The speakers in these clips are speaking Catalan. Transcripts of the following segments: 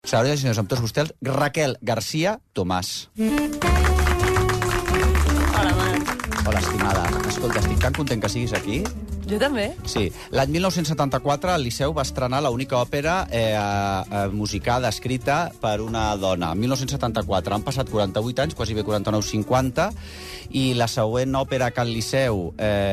Senyores i senyors, amb tots vostès, Raquel García Tomàs. Hola, Marc. Hola, estimada. Escolta, estic tan content que siguis aquí. Jo també. Sí. L'any 1974 el Liceu va estrenar l'única òpera musicada, escrita per una dona. En 1974 han passat 48 anys, quasi bé 49-50, i la següent òpera que el Liceu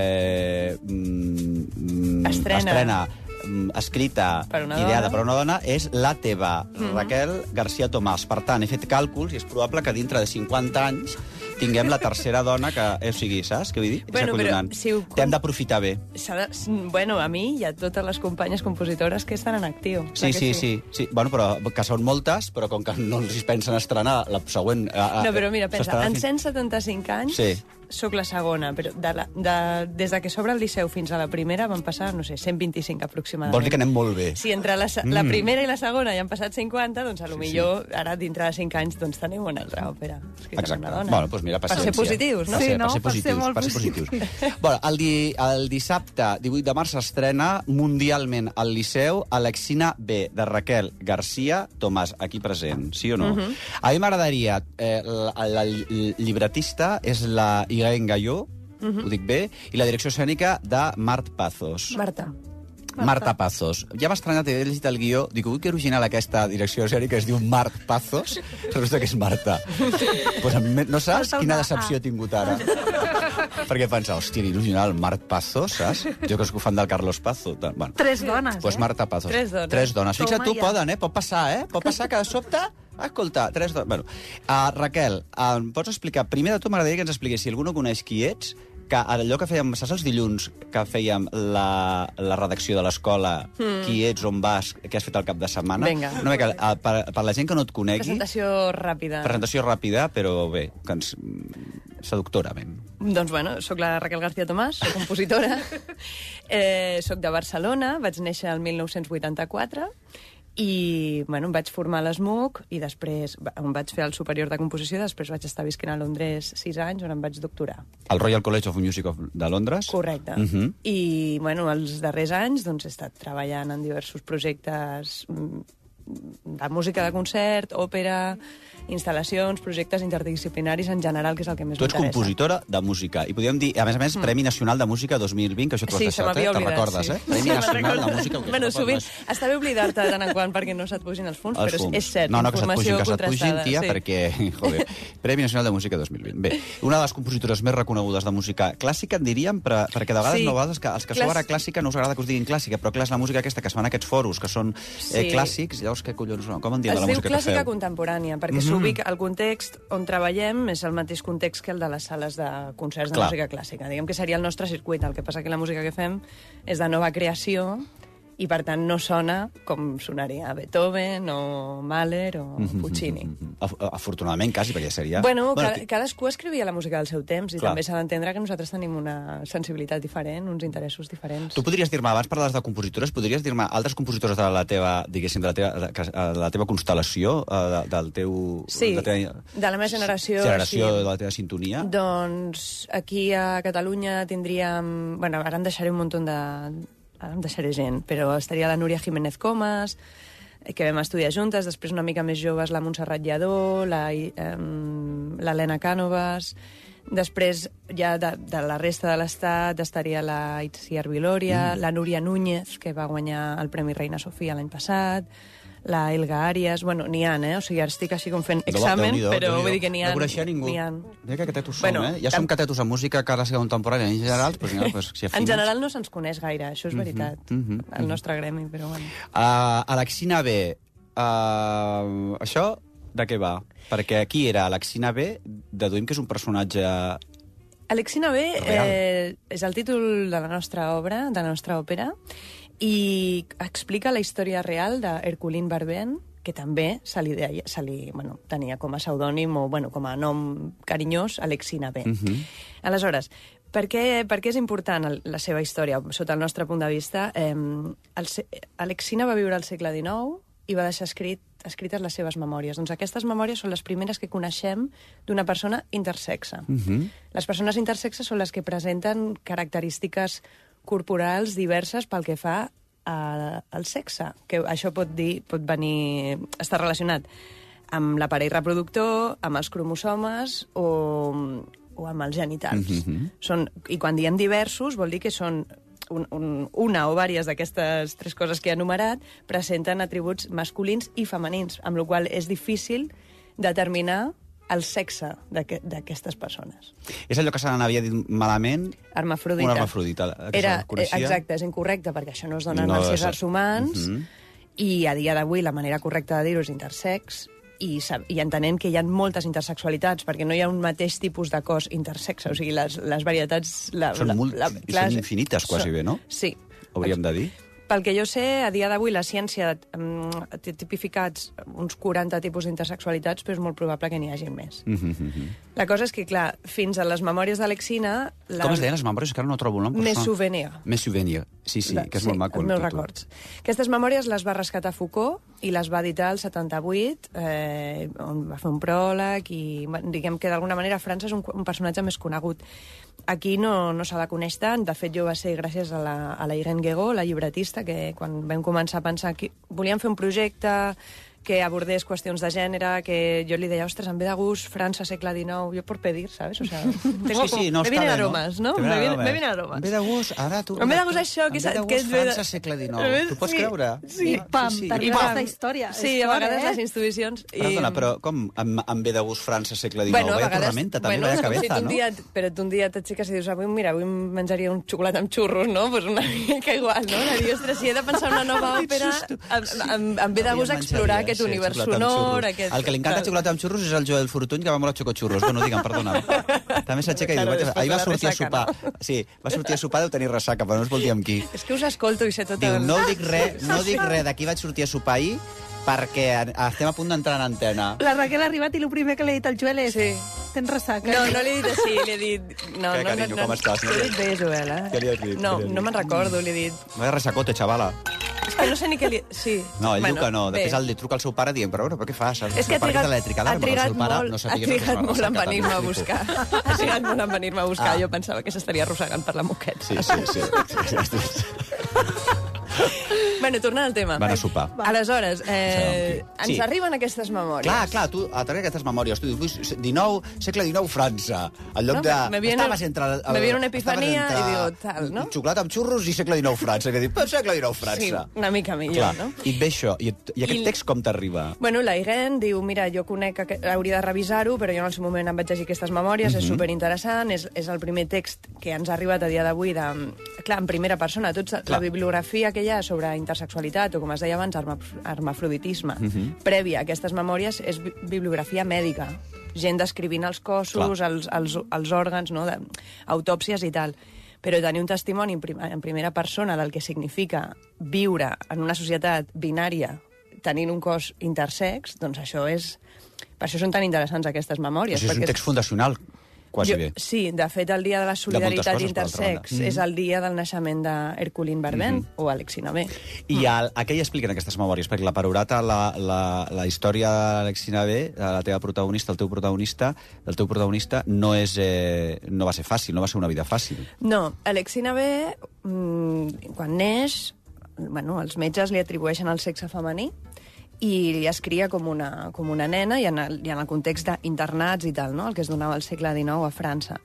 estrena escrita, ideada per una dona, és La teva, Raquel García Tomàs. Per tant, he fet càlculs i és probable que dintre de 50 anys tinguem la tercera dona que... O sigui, saps què vull dir? Bueno, però si ho... T'hem d'aprofitar bé. Bueno, a mi i a totes les companyes compositores que estan en actiu. Sí. Bueno, però que són moltes, però com que no els pensen estrenar la següent... No, però mira, pensa, en 175 anys soc la segona, però des de que s'obre el Liceu fins a la primera van passar, no sé, 125 aproximadament. Vols dir que anem molt bé. Si entre la primera i la segona ja han passat 50, doncs potser ara dintre de 5 anys doncs teniu una altra òpera. Exacte. Bueno, doncs mira, paciència. Per ser positius, no? Sí, per ser positius. Bueno, el dissabte 18 de març s'estrena mundialment al Liceu Alexina B, de Raquel García Tomàs, aquí present, sí o no? A mi m'agradaria... El llibretista és la Irene Galló, ho dic bé, i la direcció escènica de Mart Pazos. Marta Pazos. Ja m'ha estranyat, he llegit el guió, dic, ui, que original aquesta direcció escènica, es diu Mart Pazos, resulta que és Marta. Pues no saps quina decepció he tingut ara. Perquè pensa, hòstia, original, Mart Pazos, saps? Jo que soc fan del Carlos Pazo. Bueno, 3 dones, pues Marta Pazos. 3 dones. Fixa't tu, poden, pot passar, Pot passar que de sobte... Escolta, 3 dones... Bueno, Raquel, pots explicar... Primer de tot m'agradaria que ens expliqués, si algú no coneix qui ets, que allò que fèiem, saps els dilluns que fèiem la redacció de l'escola, qui ets, on vas, què has fet el cap de setmana? Vinga. Una mica, per la gent que no et conegui... Presentació ràpida. Presentació ràpida, però bé, seductorament. Doncs bueno, soc la Raquel García Tomàs, soc compositora, soc de Barcelona, vaig néixer el 1984, i bueno, em vaig formar a l'ESMUC i després em vaig fer el superior de composició, després vaig estar visquent a Londres 6 anys on em vaig doctorar. Al Royal College of Music de Londres? Correcte. I bueno, els darrers anys doncs, he estat treballant en diversos projectes de música de concert, òpera, instal·lacions, projectes interdisciplinaris en general, que és el que més m'interessa. Tu ets compositora de música. I podríem dir, a més, Premi Nacional de Música 2020, que això t'ho has deixat, te'n recordes, Premi Nacional de Música... Bueno, sovint està bé oblidar-te de tant en quant perquè no se't pugin els fons, però és cert, no, que informació se't pugin, tia, sí. Perquè, joder, Premi Nacional de Música 2020. Bé, una de les compositores més reconegudes de música clàssica, en diríem, perquè de vegades no vegades els que sou ara clàssica no us agrada que us diguin clàssica, però clar, és la música aquesta que es fan aquests foros, que són clàssics, llavors què collons, com en diem de la música que feu? Es diu clàssica contemporània, perquè s'ubica el context on treballem és el mateix context que el de les sales de concerts de música clàssica. Diguem que seria el nostre circuit, el que passa que la música que fem és de nova creació i, per tant, no sona com sonaria Beethoven o Mahler o Puccini. Afortunadament, quasi, perquè seria... Bueno, cadascú escrivia la música del seu temps i també s'ha d'entendre que nosaltres tenim una sensibilitat diferent, uns interessos diferents. Tu podries dir-me, abans parlaves de compositores, podries dir-me altres compositores de la teva, diguéssim, de la teva constel·lació, del teu... Sí, de la meva generació. De la teva sintonia? Doncs aquí a Catalunya tindríem... Bueno, ara em deixaré un munt de... Ara em deixaré gent, però estaria la Núria Jiménez Comas, que vam estudiar juntes, després una mica més joves la Montserrat Lladó, l'Helena Cànovas, després ja de la resta de l'estat estaria la Itziar Viloria, la Núria Núñez, que va guanyar el Premi Reina Sofia l'any passat, la Elga Arias, bueno, n'hi ha, O sigui, ara estic així com fent examen, però vull dir que n'hi ha. No coneixia ningú. Mira que catetos som, Ja som catetos en música clàssica contemporània en general, però si afines... En general no se'ns coneix gaire, això és veritat, el nostre gremi, però bueno. Alexina B, això de què va? Perquè qui era Alexina B? Deduïm que és un personatge... Alexina B és el títol de la nostra obra, de la nostra òpera, i explica la història real d'Herculine Barbén, que també tenia com a pseudònim o com a nom carinyós Alexina B. Aleshores, per què és important la seva història, sota el nostre punt de vista? Alexina va viure al segle XIX i va deixar escrites les seves memòries. Doncs aquestes memòries són les primeres que coneixem d'una persona intersexe. Les persones intersexes són les que presenten característiques corporals diverses pel que fa al sexe, que això pot venir... està relacionat amb l'aparell reproductor, amb els cromosomes o amb els genitals. I quan diem diversos vol dir que són una o diverses d'aquestes 3 coses que he enumerat presenten atributs masculins i femenins, amb la qual cosa és difícil determinar el sexe d'aquestes persones. És allò que se n'havia dit malament? Hermafrodita. Una hermafrodita. Exacte, és incorrecte, perquè això no es dona en els éssers humans, i a dia d'avui la manera correcta de dir-ho és intersex, i entenem que hi ha moltes intersexualitats, perquè no hi ha un mateix tipus de cos intersexe, o sigui, les varietats... Són infinites, quasi bé, no? Sí. Hauríem de dir. Pel que jo sé, a dia d'avui la ciència té tipificats uns 40 tipus d'intersexualitats, però és molt probable que n'hi hagi més. La cosa és que, clar, fins a les memòries d'Alexina... Com es deien les memòries? Que ara no trobo el nom. Mes Souvenir. Mes Souvenir. Sí, que és molt maco. Els meus records. Aquestes memòries les va rescatar Foucault i les va editar el 78, on va fer un pròleg i, diguem que d'alguna manera França és un personatge més conegut. Aquí no se la coneix tant. De fet, jo va ser gràcies a la Irene Guégaud, la llibretista, que quan vam començar a pensar que volíem fer un projecte que abordés qüestions de gènere, que jo li deia, ostres, em ve de gust França, segle XIX, jo por pedir, ¿sabes? O sea, me vienen aromas, ¿no? Me vienen aromas. Em ve de gust, ara tu... Em ve de gust això, que és França, segle XIX. Tu pots creure? Sí, pam, t'arriba aquesta història. Sí, a vegades les institucions... Perdona, però com em ve de gust França, segle XIX? Bueno, a vegades... també la cabeza, no? Però tu un dia t'aixeques i dius, avui menjaria un xocolat amb xurros, no? Pues una mica igual, no? De dir, ostres, si he de pensar una nova òpera, em ve de gust explorar aquest univers sonor... El que li encanta xocolata amb xurros és el Joel Fortuny, que va molt a xocoxurros. Bueno, digue'm, perdona. També s'aixeca i diu... Ahir va sortir a sopar. Sí, va sortir a sopar, deu tenir ressaca, però no es vol dir amb qui. És que us escolto i sé tot... Diu, no dic res d'aquí vaig sortir a sopar ahir perquè estem a punt d'entrar en antena. La Raquel ha arribat i el primer que li ha dit al Joel és... Sí. Tens ressaca. No l'he dit així, li he dit... Què, carinyo, com estàs? T'he dit bé, Joel, eh? Què li has dit? No me'n recordo, li he dit... Vaya resacote, xavala. És que no sé ni què li... Sí. No, ell diu que no. Després li truca al seu pare dient, però què fas? És que ha trigat molt en venir-me a buscar. Ha trigat molt en venir-me a buscar. Jo pensava que s'estaria arrossegant per la moqueta. Sí. Bueno, tornant al tema. Van a sopar. Aleshores, ens arriben aquestes memòries. Clar, tu, a través d'aquestes memòries, tu dius, segle XIX, França. En lloc de... Me viene una epifania i digo, tal, no? Xocolata amb xurros i segle XIX, França. I dic, segle XIX, França. Sí, una mica millor, no? I et ve això. I aquest text com t'arriba? Bueno, la Irene diu, mira, jo conec que hauria de revisar-ho, però jo en el seu moment em vaig llegir aquestes memòries, és superinteressant, és el primer text que ens ha arribat a dia d'avui clar, en primera persona. La bibliografia que hi ha sobre intersexualitat, o com es deia abans, hermafroditisme, prèvia a aquestes memòries, és bibliografia mèdica. Gent descrivint els cossos, els òrgans, no? Autòpsies i tal. Però tenir un testimoni en primera persona del que significa viure en una societat binària tenint un cos intersex, doncs això és... Per això són tan interessants aquestes memòries. Això és un text fundacional, quasi bé. Sí, de fet, el dia de la solidaritat intersex és el dia del naixement d'Herculine Barbén o Alexina B. I a què hi expliquen aquestes memòries? Perquè la Perorata, la història d'Alexina B, la teva protagonista, el teu protagonista, no va ser fàcil, no va ser una vida fàcil. No, Alexina B, quan neix, els metges li atribueixen el sexe femení, i es cria com una nena, i en el context d'internats i tal, no? El que es donava al segle XIX a França.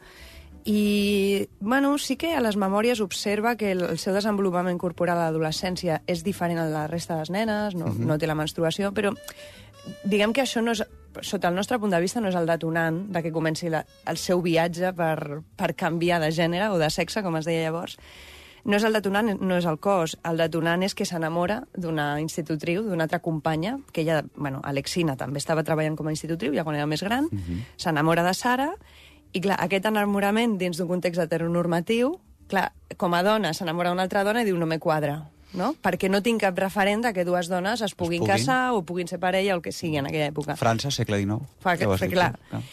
I, sí que a les memòries observa que el seu desenvolupament corporal a l'adolescència és diferent al de la resta de les nenes, no té la menstruació, però diguem que això no és, sota el nostre punt de vista, no és el detonant de que comenci el seu viatge per canviar de gènere o de sexe, com es deia llavors. No és el detonant, no és el cos. El detonant és que s'enamora d'una institutriu, d'una altra companya, que ella, Alexina també estava treballant com a institutriu, ja quan era més gran, s'enamora de Sara, i clar, aquest enamorament dins d'un context heteronormatiu, clar, com a dona s'enamora d'una altra dona i diu no me quadra, no? Perquè no tinc cap referent de que dues dones es puguin casar o puguin ser parella o el que sigui en aquella època. França, segle XIX. Clar.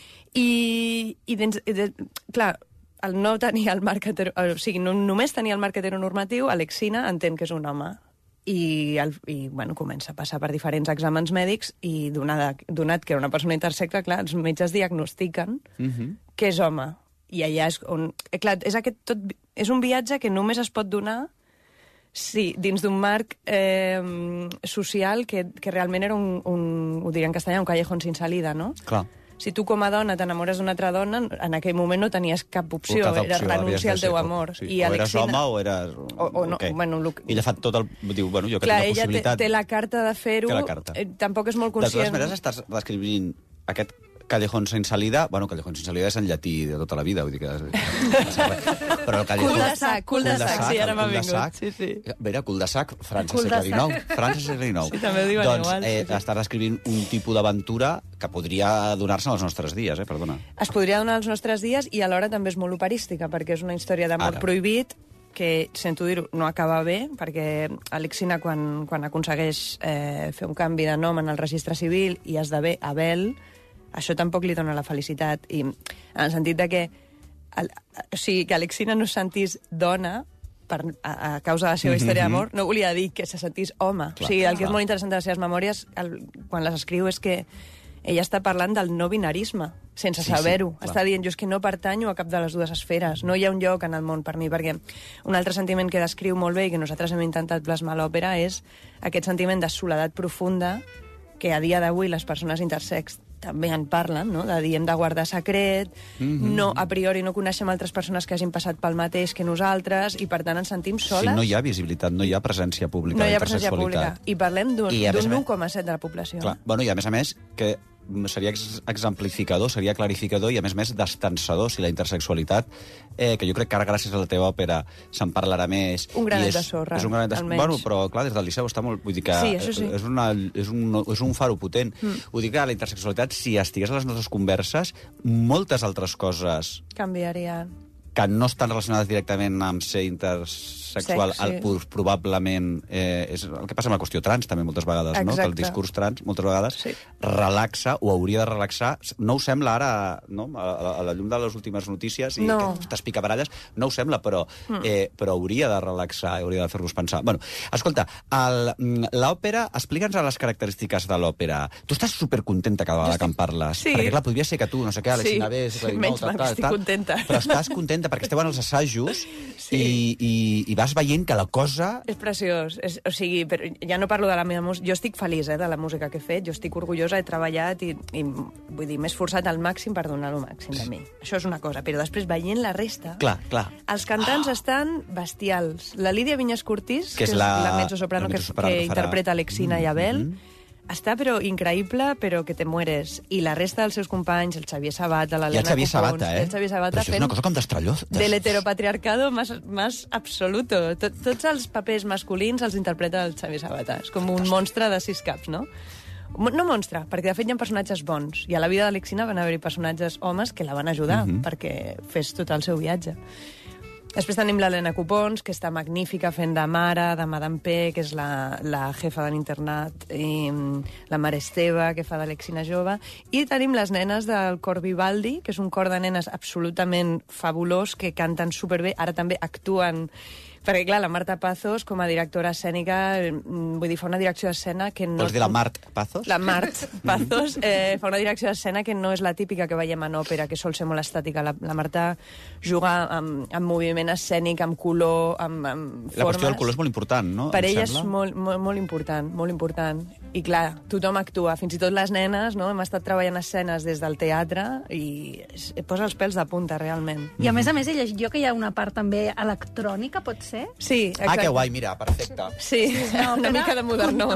Clar, el no tenir el marc només tenir el marc heteronormatiu, Alexina entén que és un home i comença a passar per diferents exàmens mèdics i donat que era una persona intersexe, clar, els metges diagnostiquen que és home. I allà és on... Clar, és un viatge que només es pot donar Sí, dins d'un marc social que realment era ho diria en castellà, un callejón sin salida, no? Clar. Si tu com a dona t'enamores d'una altra dona, en aquell moment no tenies cap opció, era renunciar al teu amor. Sí. O eres home o eres... O no, okay. Bueno, ella fa tot el... Diu, bueno, jo que clar, tinc la possibilitat... Ella té la carta de fer-ho, tampoc és molt conscient... De totes maneres estàs descrivint aquest callejón sin salida... Bueno, callejón sin salida és en llatí de tota la vida, vull dir que... Però el callejón... Cul de sac, sí, ara m'ha vingut. Sí. Mira, cul de sac, França segle XIX. França segle XIX. Sí, també ho diuen igual. Doncs estàs descrivint un tipus d'aventura que podria donar-se als nostres dies, perdona. Es podria donar als nostres dies i alhora també és molt operística, perquè és una història d'amor prohibit que, sento dir-ho, no acaba bé, perquè Alexina, quan aconsegueix fer un canvi de nom en el registre civil i esdevé Abel, això tampoc li dona la felicitat. I en el sentit de que, o sigui, que Alexina no es sentís dona a causa de la seva història d'amor, no volia dir que se sentís home. Clar, o sigui, el que és molt interessant de les seves memòries, quan les escriu, és que ella està parlant del no binarisme, sense saber-ho. Està dient, jo és que no pertanyo a cap de les dues esferes, no hi ha un lloc en el món per mi, perquè un altre sentiment que descriu molt bé i que nosaltres hem intentat plasmar a l'òpera és aquest sentiment de soledat profunda que a dia d'avui les persones intersex també en parlen, no? De dir, hem de guardar secret, no, a priori no coneixem altres persones que hagin passat pel mateix que nosaltres, i per tant ens sentim soles. Sí, no hi ha visibilitat, no hi ha presència pública no hi ha presència pública. I parlem d'un 1,7 de la població. Clar. Bueno, i a més, que seria exemplificador, seria clarificador i, a més, destensador si la intersexualitat, que jo crec que ara, gràcies a la teva òpera, se'n parlarà més. Un granet de sorra, almenys. Bueno, però, clar, des del Liceu està molt... Vull dir que sí. és un faro potent. Vull dir que la intersexualitat, si estigués a les nostres converses, moltes altres coses... canviarien. Que no estan relacionades directament amb ser intersexual, probablement és el que passa amb la qüestió trans, també, moltes vegades, no? Que el discurs trans, moltes vegades, relaxa, o hauria de relaxar. No ho sembla ara, no? A la llum de les últimes notícies, i aquestes picabaralles, no ho sembla, però hauria de relaxar, hauria de fer-nos pensar. Bueno, escolta, l'òpera, explica'ns les característiques de l'òpera. Tu estàs supercontenta cada vegada que en parles. Sí. Perquè, clar, podria ser que tu, no sé què, Alexina B... Menys mal que estic contenta. Però estàs contenta perquè esteu en els assajos i vas veient que la cosa... És preciós. O sigui, però ja no parlo de la meva música. Jo estic feliç de la música que he fet. Jo estic orgullosa, he treballat i vull dir, m'he esforçat al màxim per donar-lo màxim de mi. Això és una cosa. Però després, veient la resta... Clar. Els cantants estan bestials. La Lídia Vinyes Cortís, que és la mezzosoprano que interpreta Alexina i Abel, està, però, increïble, però que te mueres. I la resta dels seus companys, el Xavier Sabata, l'Helena Copons... El Xavier Sabata, però això és una cosa com d'estrelló. Del heteropatriarcado más absoluto. Tots els papers masculins els interpreta el Xavier Sabata. És com un monstre de 6 caps, no? No monstre, perquè de fet hi ha personatges bons. I a la vida d'Alexina van haver-hi personatges homes que la van ajudar perquè fes tot el seu viatge. Després tenim l'Helena Copons, que està magnífica fent de mare, de Madame P, que és la jefa de l'internat, i la Mare Esteve, que fa d'Alexina jove, i tenim les nenes del cor Vivaldi, que és un cor de nenes absolutament fabulós, que canten superbé, ara també actuen... Perquè, clar, la Marta Pazos, com a directora escènica, vull dir, fa una direcció d'escena que no... Vols dir la Mart Pazos? La Mart Pazos fa una direcció d'escena que no és la típica que veiem en òpera, que sol ser molt estàtica. La Marta juga amb moviment escènic, amb color, amb formes... La qüestió del color és molt important, no? Per ella és molt important, molt important. I, clar, tothom actua, fins i tot les nenes, no? Hem estat treballant escenes des del teatre i posa els pèls de punta, realment. I, a més, he llegit jo que hi ha una part també electrònica, pot ser? Sí, exacte. Ah, que guai, mira, perfecte. Sí, una mica de modernó.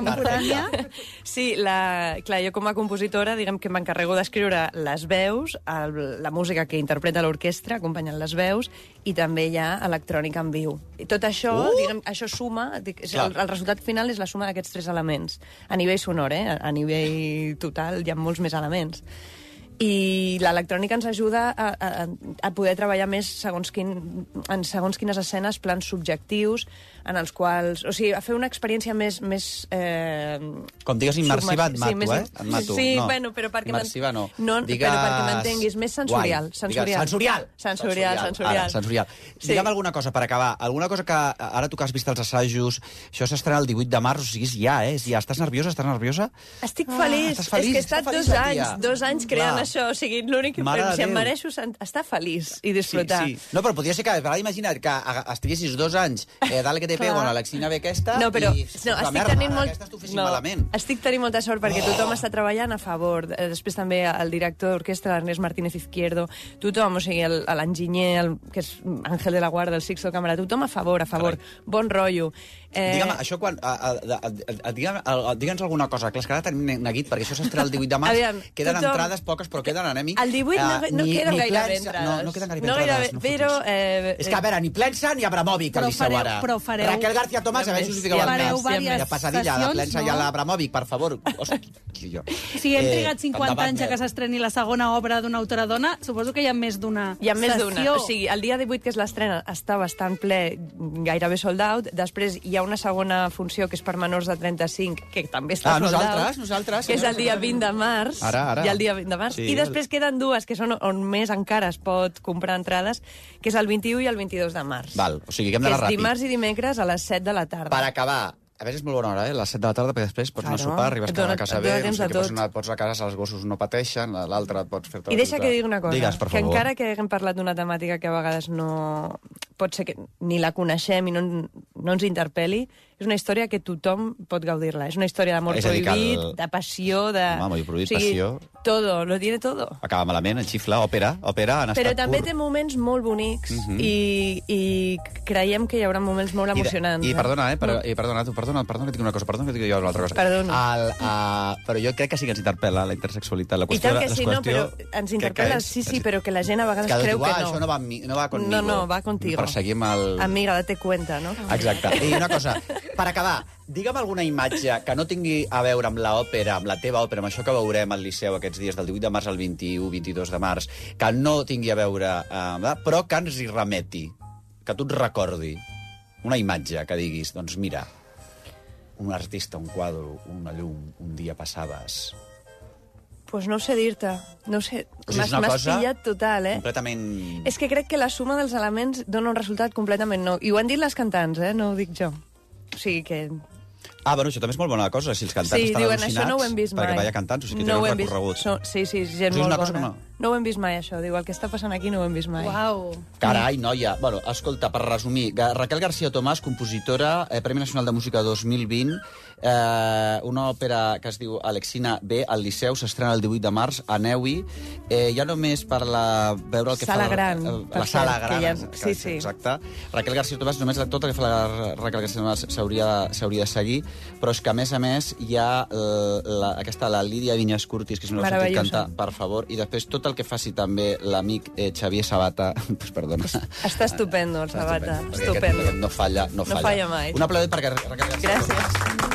Sí, clar, jo com a compositora, diguem que m'encarrego d'escriure les veus, la música que interpreta l'orquestra, acompanyant les veus, i també hi ha electrònica en viu. I tot això, diguem, això suma, el resultat final és la suma d'aquests 3 elements. A nivell sonor, a nivell total hi ha molts més elements. I l'electrònica ens ajuda a poder treballar més en segons quines escenes, plans subjectius, en els quals... O sigui, a fer una experiència més... Com digues immersiva, et mato, Et mato. Sí, bueno, però perquè... Immersiva no. Però perquè m'entenguis, més sensorial. Sensorial. Digue'm alguna cosa, per acabar. Alguna cosa que ara tu que has vist els assajos, això s'estrena el 18 de març, o sigui, ja. Estàs nerviosa? Estic feliç. És que he estat 2 anys creant això, o sigui, l'únic que Mare de si em Déu. mereixo estar feliç i disfrutar. Sí. No, però podria ser que, ara imagina't que estiguessis 2 anys dale que te pego a l'Alexina B aquesta No, però i estic tenint aquestes t'ho fessin malament. Estic tenint molta sort perquè tothom està treballant a favor. Després també el director d'orquestra, l'Ernest Martínez Izquierdo, tothom, o sigui, l'enginyer, que és Àngel de la Guarda, el Sixto Cámara, tothom a favor. Bon rotllo. Digue'm, això quan... Digue'ns alguna cosa, clar, és que ara tenim neguit, perquè això s'estrena el 18 de març, Aviam, queden tothom- entrades poques, però queden anèmics. El 18 no queden gairebé entrades. No queden gairebé No entrades. gairebé, però... És que, a veure, ni Plensa ni Abramovic al Liceu ara. però fareu- Raquel García Tomàs, a veure si us ho fiqueu al fareu cas. diverses Ja passadilla, la sessions, Plensa no? i l'Abramovic, per favor. Hosti, jo. Si hem trigat 50 endavant, anys a que s'estreni la segona obra d'una autora dona, suposo que hi ha més d'una Hi ha més d'una. sessió. O sigui, el dia 18, que és l'estrena, està bastant ple, gairebé sold out. Després hi ha una segona funció, que és per menors de 35, que també està sold out. nosaltres. Que és el dia 20 de març. Ara. Hi ha el dia 20 de març. Sí, I després queden dues, que són on més encara es pot comprar entrades, que és el 21 i el 22 de març. Val, o sigui que hem Que d'anar és ràpid. dimarts i dimecres a les 7 de la tarda. Per acabar, a veure, és molt bona hora, a les 7 de la tarda, perquè després pots anar a Claro. sopar, arribes Et dona- a casa et dona bé, no temps sé a què, tot. pots a casa, els gossos no pateixen, l'altre et pots fer... I deixa que digui una cosa, Digues, per que favor. encara que haguem parlat d'una temàtica que a vegades no... pot ser que ni la coneixem i no ens interpel·li, és una història que tothom pot gaudir-la. És una història d'amor És a dir, que prohibit, de passió, de... Home, amor prohibit, passió. Todo, lo tiene todo. Acaba malament, el xifla, òpera, en Però estat també pur. té moments molt bonics i creiem que hi haurà moments molt emocionants. I perdona, perdona que dic una cosa, perdona que dic jo una altra cosa. Perdono. Però jo crec que sí que ens interpel·la la intersexualitat. La I qüestió, tant que sí, no, però ens interpel·la, sí, però que la gent a vegades creu que no. Això no va amb mi, no va conmigo. No, va contigo. Perseguim el... Amiga, date cuenta, no? Exacte. I una cosa, per acabar, digue'm alguna imatge que no tingui a veure amb l'òpera, amb la teva òpera, amb això que veurem al Liceu aquests dies, del 18 de març al 21-22 de març, que no tingui a veure, però que ens hi remeti, que tu et recordi una imatge que diguis, doncs mira, un artista, un quadre, una llum, un dia passaves... Pues no sé dir-te. No sé. O sigui, és una M'has cosa pillat total, completament... És que crec que la suma dels elements dona un resultat completament nou. I ho han dit les cantants, no ho dic jo. O sigui que... Bueno, això també és molt bona cosa, si els cantants Sí, estan diuen, al·lucinats, això no ho hem vist mai. perquè vaya cantants, o sigui, No ho tenen hem un vist. recorregut. Sí, gent Això és molt una cosa bona. que No ho hem vist mai, això. Diu, el que està passant aquí no ho hem vist mai. Uau. Carai, noia. Bueno, escolta, per resumir, Raquel García Tomàs, compositora, Premi Nacional de Música 2020, una òpera que es diu Alexina B, al Liceu, s'estrena el 18 de març, aneu-hi. Ja només per veure el que Sala fa... gran, per La sala cert, que gran, hi ha- sí. exacte. Raquel García Tomàs, només tot el que fa la Raquel García Tomàs s'hauria de seguir, però és que, a més, hi ha la Lídia Vinyes Curtis, que si no l'heu sentit Meravellosa. cantar, per favor, i després tot el que faci també l'amic Xavier Sabata, pues perdona. Està estupendo, el Sabata. Estupendo. Estupendo. No falla. falla mai. Un aplaudiment perquè Raquel García Tomàs. Gràcies.